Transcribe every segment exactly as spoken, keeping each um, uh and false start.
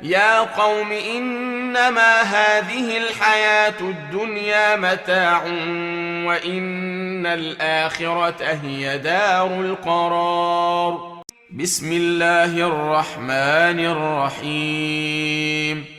يا قوم إنما هذه الحياة الدنيا متاع وإن الآخرة هي دار القرار. بسم الله الرحمن الرحيم.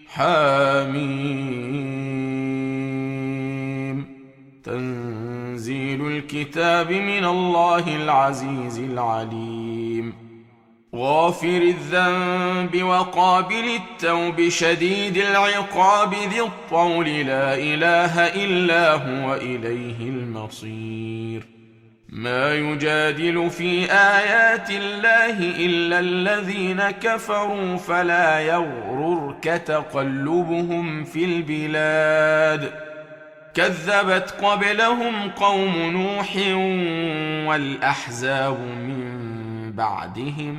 حميم. تنزيل الكتاب من الله العزيز العليم. غافر الذنب وقابل التوب شديد العقاب ذي الطول لا إله إلا هو إليه المصير. ما يجادل في آيات الله إلا الذين كفروا فلا يغررك تقلبهم في البلاد. كذبت قبلهم قوم نوح والأحزاب من بعدهم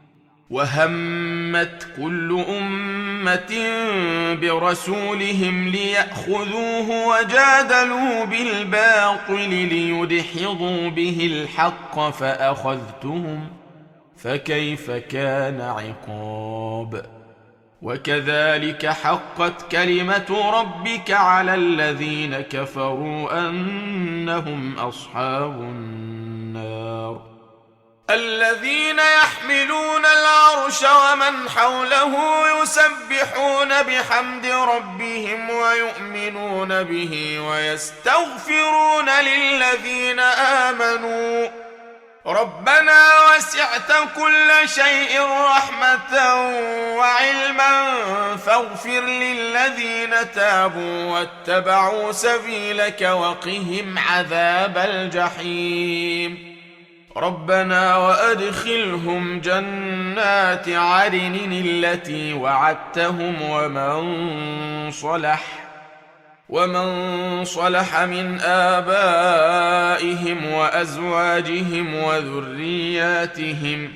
وهمت كل أمة برسولهم ليأخذوه وجادلوا بالباطل ليدحضوا به الحق فأخذتهم فكيف كان عقاب. وكذلك حقت كلمة ربك على الذين كفروا أنهم أصحاب النار. الذين يحملون العرش ومن حوله يسبحون بحمد ربهم ويؤمنون به ويستغفرون للذين آمنوا ربنا وسعت كل شيء رحمة وعلما فاغفر للذين تابوا واتبعوا سبيلك وقهم عذاب الجحيم. ربنا وأدخلهم جنات عدن التي وعدتهم ومن صلح ومن صلح من آبائهم وأزواجهم وذرياتهم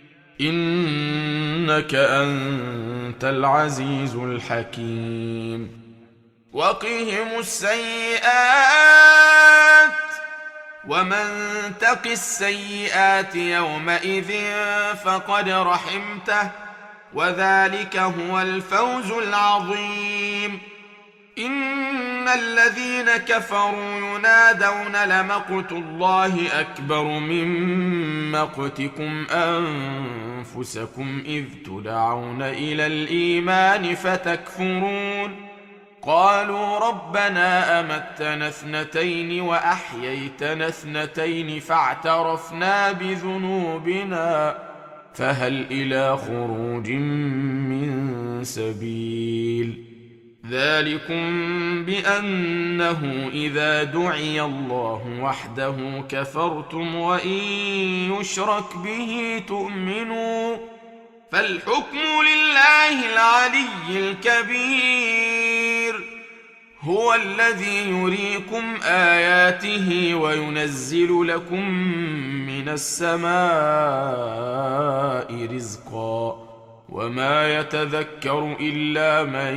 إنك أنت العزيز الحكيم. وقهم السيئات ومن تق السيئات يومئذ فقد رحمته وذلك هو الفوز العظيم. إن الذين كفروا ينادون لمقت الله أكبر من مقتكم أنفسكم إذ تدعون إلى الإيمان فتكفرون. قالوا ربنا أمتنا اثنتين وأحييتنا اثنتين فاعترفنا بذنوبنا فهل إلى خروج من سبيل. ذلكم بأنه إذا دعي الله وحده كفرتم وإن يشرك به تؤمنوا فالحكم لله العلي الكبير. هو الذي يريكم آياته وينزل لكم من السماء رزقا وما يتذكر إلا من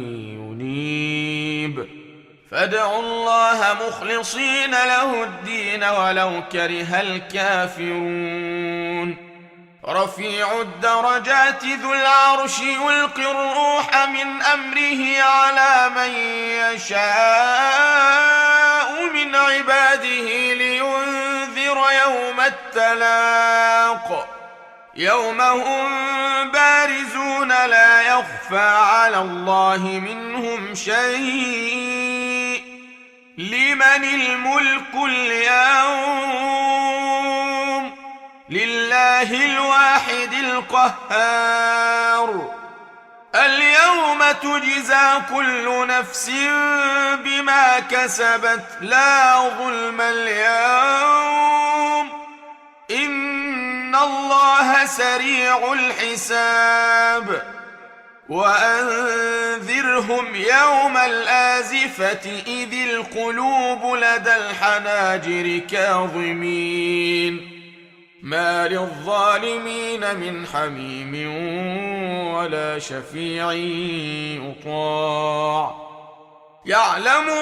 ينيب. فادعوا الله مخلصين له الدين ولو كره الكافرون. رفيع الدرجات ذو العرش يلقي الروح من أمره على من يشاء من عباده لينذر يوم التلاق يوم هم بارزون لا يخفى على الله منهم شيء. لمن الملك اليوم؟ لله الواحد القهار. اليوم تجزى كل نفس بما كسبت لا ظلم اليوم إن الله سريع الحساب. وأنذرهم يوم الآزفة إذ القلوب لدى الحناجر كاظمين ما للظالمين من حميم ولا شفيع يطاع. يعلم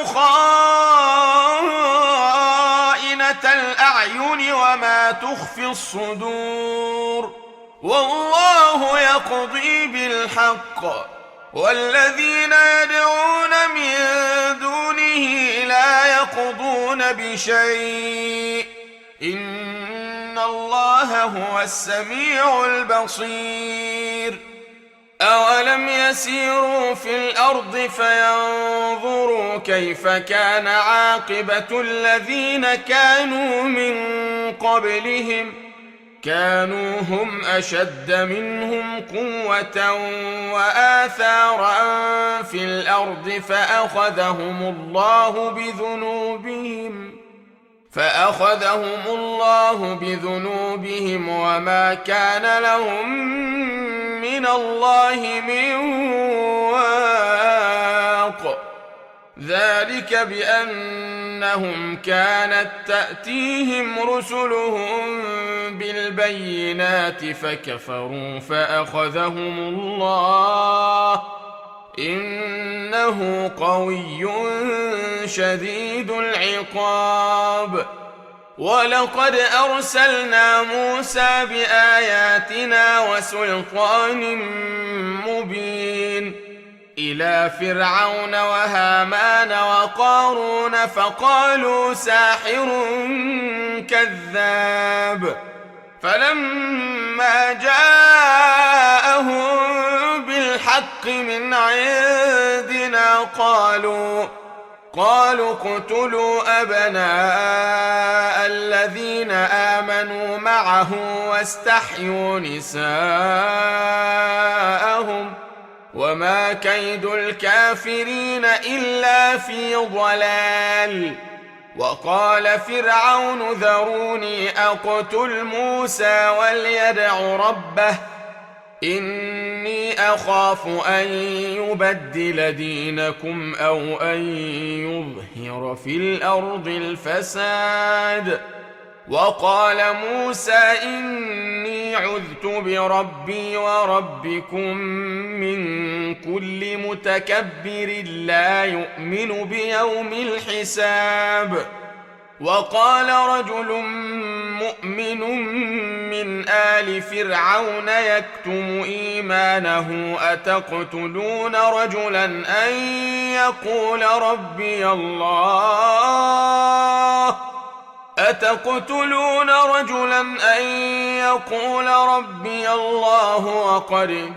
خائنة الأعين وما تخفي الصدور والله يقضي بالحق والذين يدعون من دونه لا يقضون بشيء إن الله هو السميع البصير. أولم يسيروا في الأرض فينظروا كيف كان عاقبة الذين كانوا من قبلهم كانوا هم أشد منهم قوة وآثارا في الأرض فأخذهم الله بذنوبهم فأخذهم الله بذنوبهم وما كان لهم من الله من واق. ذلك بأنهم كانت تأتيهم رسلهم بالبينات فكفروا فأخذهم الله إنه قوي شديد العقاب. ولقد أرسلنا موسى بآياتنا وسلطان مبين إلى فرعون وهامان وقارون فقالوا ساحر كذاب. فلما جاءهم بالحق من عندنا قالوا قالوا اقتلوا أبناء الذين آمنوا معه واستحيوا نساءهم وما كيد الكافرين إلا في ضلال. وقال فرعون ذروني أقتل موسى وليدع ربه إني أخاف أن يبدل دينكم أو أن يظهر في الأرض الفساد. وقال موسى إني عذت بربي وربكم من كل متكبر لا يؤمن بيوم الحساب. وقال رجل مؤمن من آل فرعون يكتم إيمانه أتقتلون رجلا أن يقول ربي الله أتقتلون رجلا أن يقول ربي الله وقد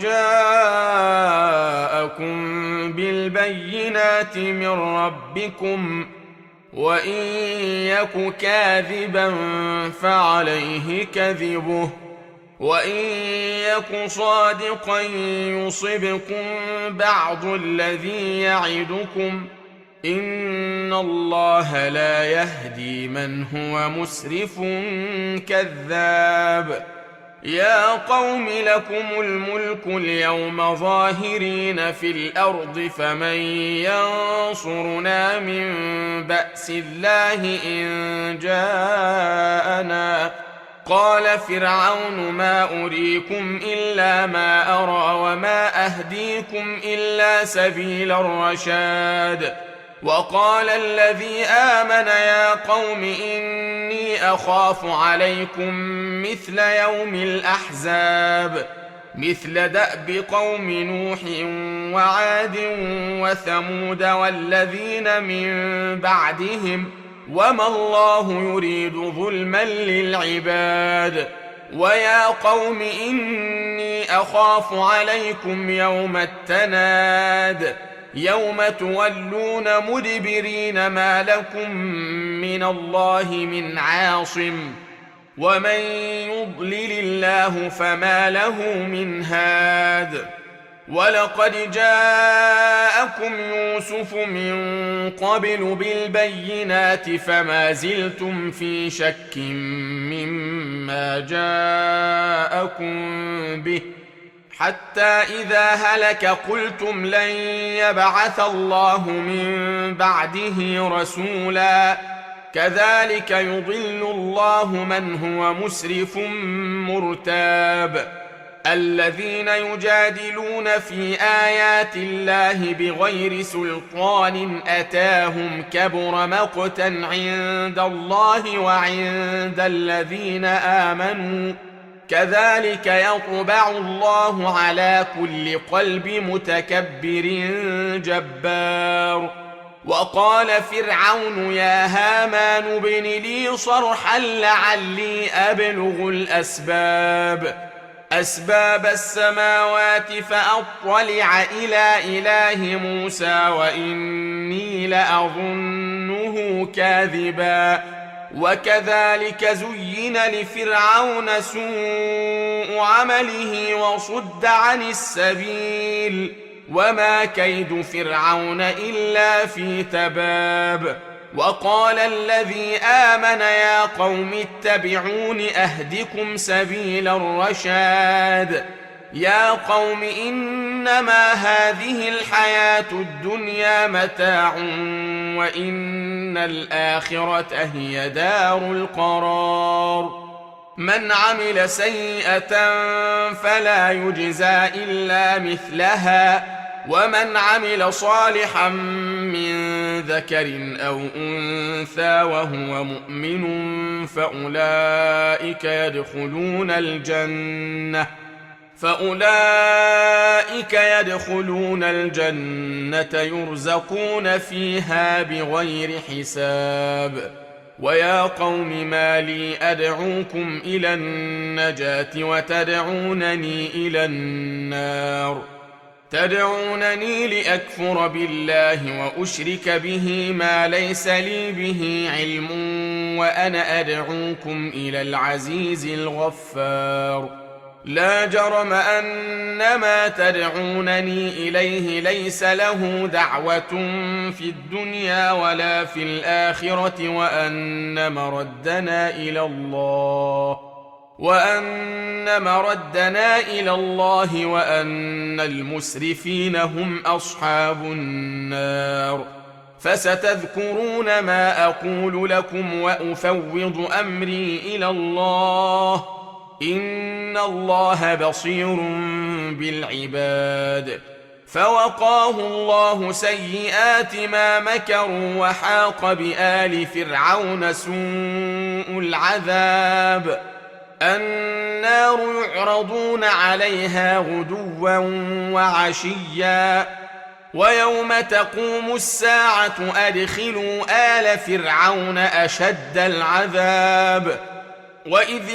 جاءكم بالبينات من ربكم وإن يك كاذبا فعليه كذبه وإن يك صادقا يصبكم بعض الذي يعدكم إن الله لا يهدي من هو مسرف كذاب. يا قوم لكم الملك اليوم ظاهرين في الأرض فمن ينصرنا من بأس الله إن جاءنا. قال فرعون ما أريكم إلا ما أرى وما أهديكم إلا سبيل الرشاد. وقال الذي آمن يا قوم إني أخاف عليكم مثل يوم الأحزاب مثل دأب قوم نوح وعاد وثمود والذين من بعدهم وما الله يريد ظلما للعباد. ويا قوم إني أخاف عليكم يوم التناد يوم تولون مدبرين ما لكم من الله من عاصم ومن يضلل الله فما له من هاد. ولقد جاءكم يوسف من قبل بالبينات فما زلتم في شك مما جاءكم به حتى إذا هلك قلتم لن يبعث الله من بعده رسولا كذلك يضل الله من هو مسرف مرتاب. الذين يجادلون في آيات الله بغير سلطان أتاهم كبر مقتا عند الله وعند الذين آمنوا كذلك يطبع الله على كل قلب متكبر جبار. وقال فرعون يا هامان ابن لي صرحا لعلي أبلغ الأسباب أسباب السماوات فأطلع إلى إله موسى وإني لأظنه كاذبا. وكذلك زين لفرعون سوء عمله وصد عن السبيل وما كيد فرعون إلا في تباب. وقال الذي آمن يا قوم اتبعون أهدكم سبيل الرشاد. يا قوم إنما هذه الحياة الدنيا متاع وإن الآخرة هي دار القرار. من عمل سيئة فلا يجزى إلا مثلها ومن عمل صالحا من ذكر أو أنثى وهو مؤمن فأولئك يدخلون الجنة فأولئك يدخلون الجنة يرزقون فيها بغير حساب. ويا قوم ما لي أدعوكم إلى النجاة وتدعونني إلى النار تدعونني لأكفر بالله وأشرك به ما ليس لي به علم وأنا أدعوكم إلى العزيز الغفار. لا جرم أن ما تدعونني إليه ليس له دعوة في الدنيا ولا في الآخرة وأن مردنا إلى الله وأن مردنا إلى الله وأن المسرفين هم أصحاب النار. فستذكرون ما أقول لكم وأفوض أمري إلى الله إن الله بصير بالعباد. فوقاه الله سيئات ما مكروا وحاق بآل فرعون سوء العذاب. النار يعرضون عليها غدوا وعشيا ويوم تقوم الساعة أدخلوا آل فرعون أشد العذاب. وإذ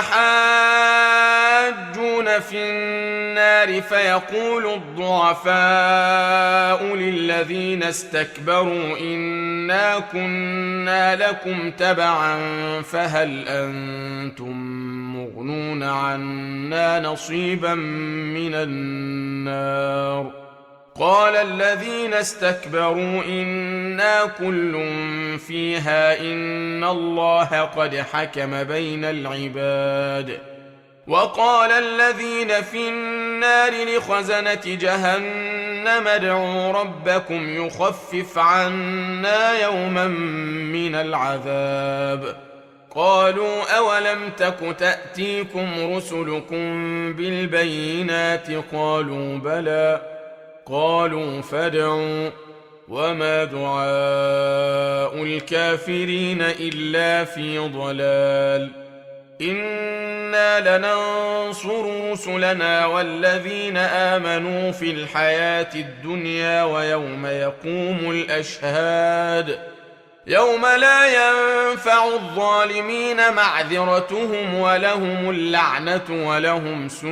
يتحاجون في النار فيقول الضعفاء للذين استكبروا إنا كنا لكم تبعا فهل أنتم مغنون عنا نصيبا من النار. قال الذين استكبروا إنا كل فيها إن الله قد حكم بين العباد. وقال الذين في النار لخزنة جهنم ادعوا ربكم يخفف عنا يوما من العذاب. قالوا أولم تك تأتيكم رسلكم بالبينات قالوا بلى قالوا فادعوا وما دعاء الكافرين إلا في ضلال. إنا لننصر رسلنا والذين آمنوا في الحياة الدنيا ويوم يقوم الأشهاد يوم لا ينفع الظالمين معذرتهم ولهم اللعنة ولهم سوء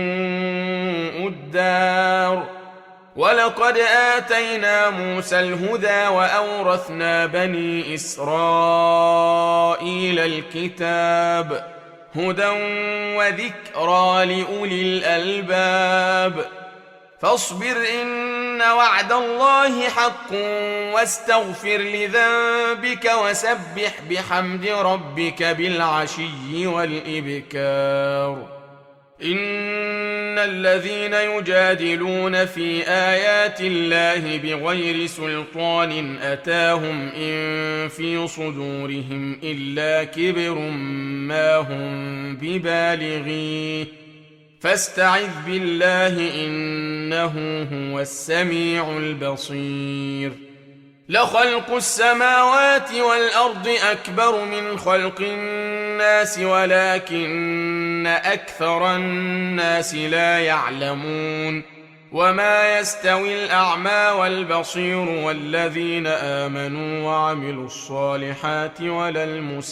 الدار. ولقد آتينا موسى الهدى وأورثنا بني إسرائيل الكتاب هدى وذكرى لأولي الألباب. فاصبر إن وعد الله حق واستغفر لذنبك وسبح بحمد ربك بالعشي والإبكار. إن الذين يجادلون في آيات الله بغير سلطان أتاهم إن في صدورهم إلا كبر ما هم ببالغيه فاستعذ بالله إنه هو السميع البصير. لخلق السماوات والأرض أكبر من خلق الناس ولكن أكثر الناس لا يعلمون وما يستوي الأعمى والبصير والذين آمنوا وعملوا الصالحات ولا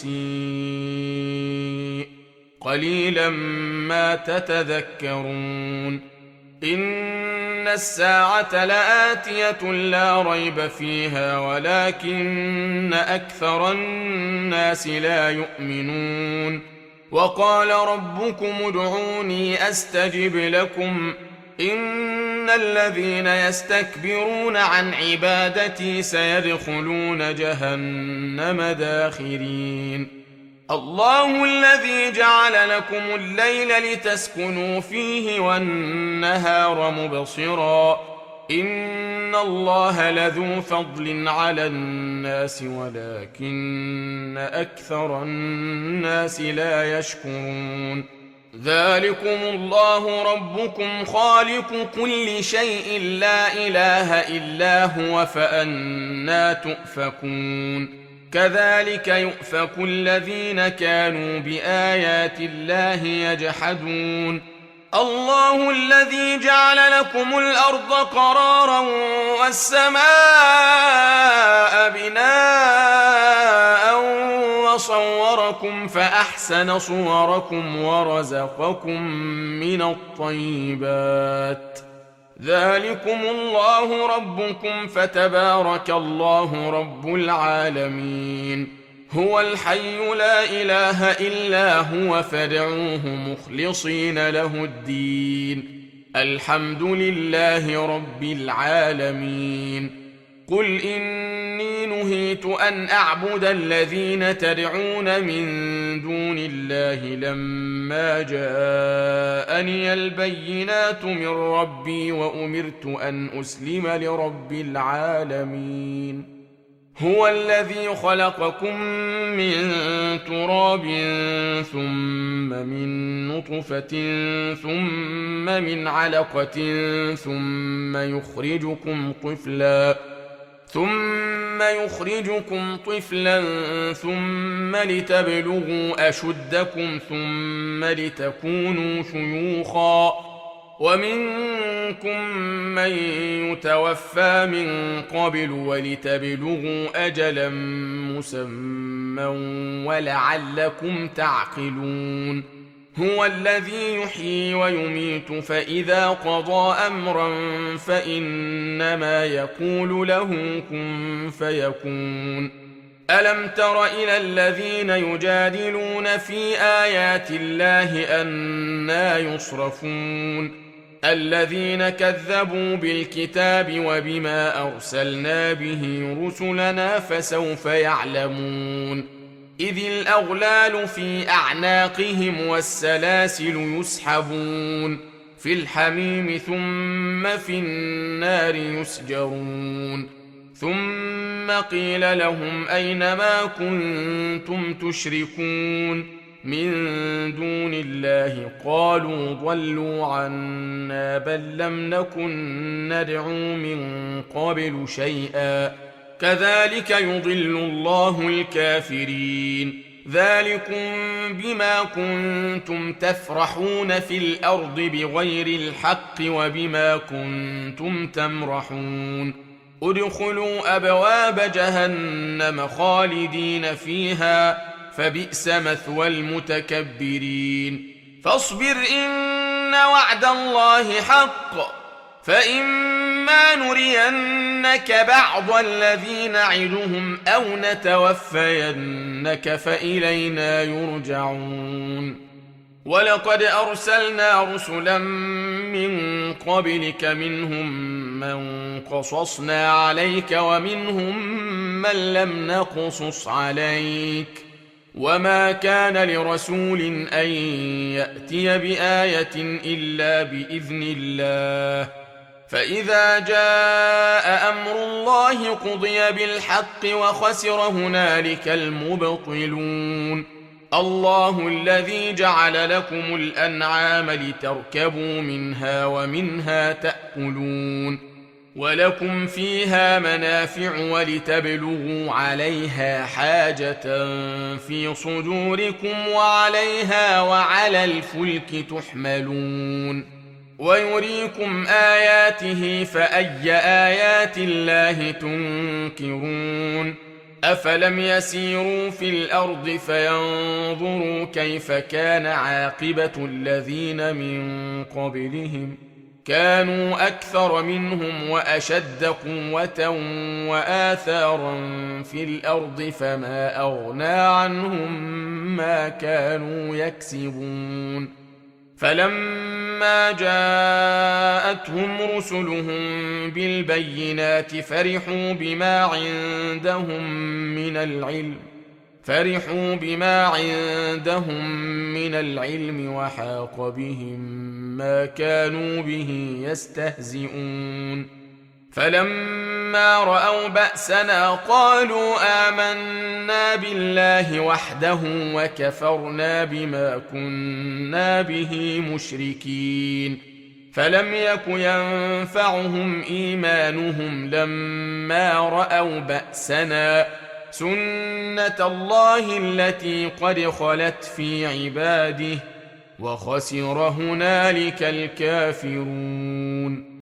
المسيء قليلا ما تتذكرون إن الساعة لآتية لا ريب فيها ولكن أكثر الناس لا يؤمنون وقال ربكم ادعوني أستجب لكم إن الذين يستكبرون عن عبادتي سيدخلون جهنم داخرين الله الذي جعل لكم الليل لتسكنوا فيه والنهار مبصرا إن الله لذو فضل على الناس ولكن أكثر الناس لا يشكرون ذلكم الله ربكم خالق كل شيء لا إله إلا هو فأنى تؤفكون كذلك يؤفك الذين كانوا بآيات الله يجحدون الله الذي جعل لكم الأرض قرارا والسماء بناء وصوركم فأحسن صوركم ورزقكم من الطيبات ذلكم الله ربكم فتبارك الله رب العالمين هو الحي لا إله إلا هو فادعوه مخلصين له الدين الحمد لله رب العالمين قل إني نهيت أن أعبد الذين تدعون من دون الله لما جاءني البينات من ربي وأمرت أن أسلم لرب العالمين هو الذي خلقكم من تراب ثم من نطفة ثم من علقة ثم يخرجكم طفلاً ثم يخرجكم طفلا ثم لتبلغوا أشدكم ثم لتكونوا شيوخا ومنكم من يتوفى من قبل ولتبلغوا أجلا مسمى ولعلكم تعقلون هو الذي يحيي ويميت فإذا قضى أمرا فإنما يقول له كن فيكون ألم تر إلى الذين يجادلون في آيات الله أنى يصرفون الذين كذبوا بالكتاب وبما أرسلنا به رسلنا فسوف يعلمون إذ الأغلال في أعناقهم والسلاسل يسحبون في الحميم ثم في النار يسجرون ثم قيل لهم أين ما كنتم تشركون من دون الله قالوا ضلوا عنا بل لم نكن ندعو من قبل شيئا كذلك يضل الله الكافرين ذلكم بما كنتم تفرحون في الأرض بغير الحق وبما كنتم تمرحون ادخلوا أبواب جهنم خالدين فيها فبئس مثوى المتكبرين فاصبر إن وعد الله حق فإما نرينك بعض الذي نعدهم أو نتوفينك فإلينا يرجعون ولقد أرسلنا رسلا من قبلك منهم من قصصنا عليك ومنهم من لم نقصص عليك وما كان لرسول أن يأتي بآية إلا بإذن الله فإذا جاء أمر الله قضي بالحق وخسر هنالك المبطلون الله الذي جعل لكم الأنعام لتركبوا منها ومنها تأكلون ولكم فيها منافع ولتبلغوا عليها حاجة في صدوركم وعليها وعلى الفلك تحملون ويريكم آياته فأي آيات الله تنكرون أفلم يسيروا في الأرض فينظروا كيف كان عاقبة الذين من قبلهم كانوا أكثر منهم وأشد قوة وآثارا في الأرض فما أغنى عنهم ما كانوا يكسبون فلما جاءتهم رسلهم بالبينات فرحوا بما عندهم من العلم فرحوا بما عندهم من العلم وحاق بهم ما كانوا به يستهزئون فلما رأوا بأسنا قالوا آمنا بالله وحده وكفرنا بما كنا به مشركين فلم يك ينفعهم إيمانهم لما رأوا بأسنا سنة الله التي قد خلت في عباده وخسر هنالك الكافرون.